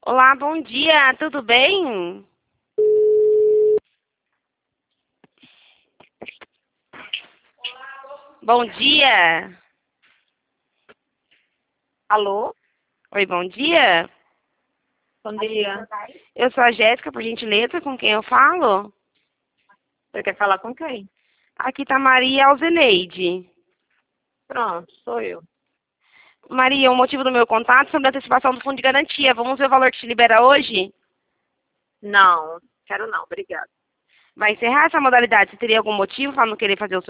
Olá, bom dia, tudo bem? Bom dia. Alô? Oi, bom dia. Bom dia. Eu sou a Jéssica, por gentileza, com quem eu falo? Você quer falar com quem? Aqui tá Maria Alzeneide. Pronto, sou eu. Maria, o motivo do meu contato é sobre a antecipação do fundo de garantia. Vamos ver o valor que te libera hoje? Não, quero não, obrigada. Vai encerrar essa modalidade? Você teria algum motivo para não querer fazer o seu